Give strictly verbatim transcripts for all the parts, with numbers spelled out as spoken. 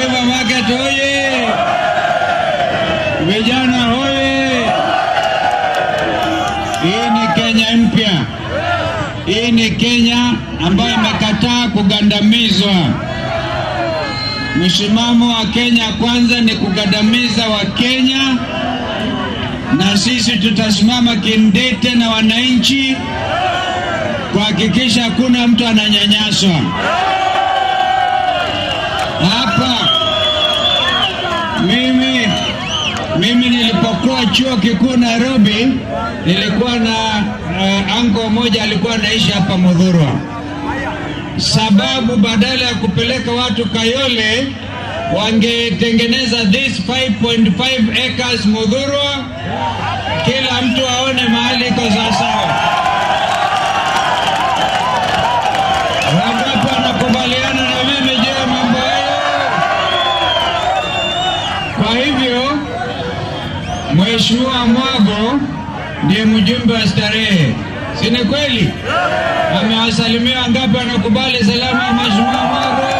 Mulima Market hoye! Vijana hoye! Hii ni Kenya mpya. Hii ni Kenya ambayo imekataa kugandamizwa. Msimamo wa Kenya kwanza ni kugandamiza wa Kenya, na sisi tutasimama kindete na wananchi kuhakikisha hakuna mtu ananyanyaswa. Hapa mimi mimi nilipokuwa chuo kikuu Nairobi, nilikuwa na uh, anko moja alikuwa anaishi hapa Muthurwa. Sababu badala ya kupeleka watu Kayole, wangetengeneza this five point five acres Muthurwa, kila mtu aone mahali iko sawa. Wangapi wanakubaliana na mimi je mambo hayo? Kwa hivyo Mheshimiwa Mwago ndiye mjumbe wa starehe, si ni kweli? Amewasalimia wangapi wanakubali salamu ya Mheshimiwa Mwago?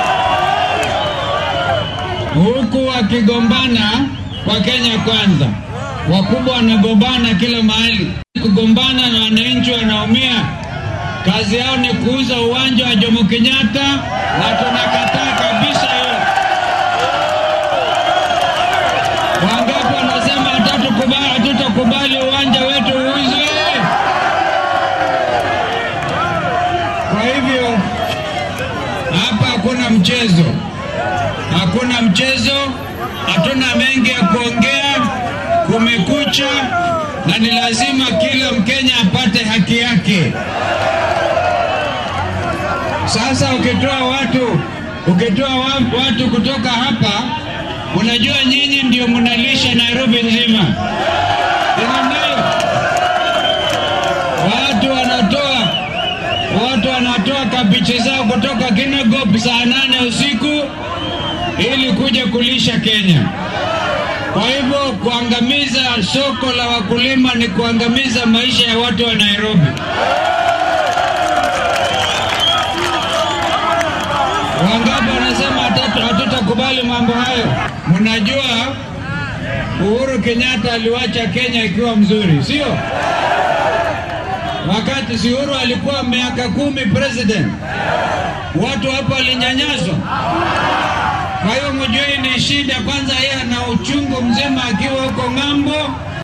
Huku wakigombana kwa Kenya kwanza, wakubwa wanagombana kila mahali, kugombana na wananchi wanaumia. Kazi yao ni kuuza uwanja wa Jomo Kenyatta, na tunakataa kabisa hiyo. Wangapi wanasema hatutakubali hatutakubali uwanja wetu uuzwe? Kwa hivyo hapa hakuna mchezo. Hakuna mchezo, hatuna mengi ya kuongea, kumekucha, na ni lazima kila Mkenya apate haki yake. Sasa ukitoa watu, ukitoa watu kutoka hapa, unajua nyinyi ndio mnalisha Nairobi nzima. Ndio. Watu wanatoa, watu wanatoa kabichi zao kutoka Kinangop saa nane usiku ili kuja kulisha Kenya. Kwa hivyo kuangamiza soko la wakulima ni kuangamiza maisha ya watu wa Nairobi. Wangapi wanasema hatutakubali mambo hayo? Mnajua Uhuru Kenyatta aliwacha Kenya ikiwa mzuri, sio? Wakati si Uhuru alikuwa miaka kumi president, watu hapa walinyanyaswa. Kwa hiyo mjue ni shida. Kwanza yeye ana uchungu mzima akiwa huko ng'ambo.